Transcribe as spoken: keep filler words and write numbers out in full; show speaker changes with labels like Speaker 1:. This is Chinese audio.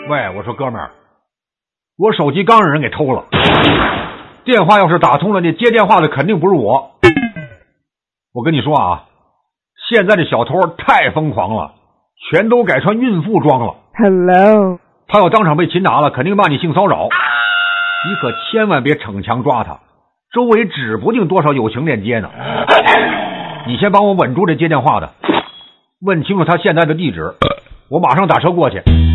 Speaker 1: 喂，我说哥们儿，我手机刚让人给偷了，电话要是打通了，那接电话的肯定不是我。我跟你说啊，现在这小偷太疯狂了，全都改穿孕妇装了。
Speaker 2: Hello，
Speaker 1: 他要当场被擒拿了，肯定骂你性骚扰。你可千万别逞强抓他，周围指不定多少友情链接呢。你先帮我稳住这接电话的，问清楚他现在的地址，我马上打车过去。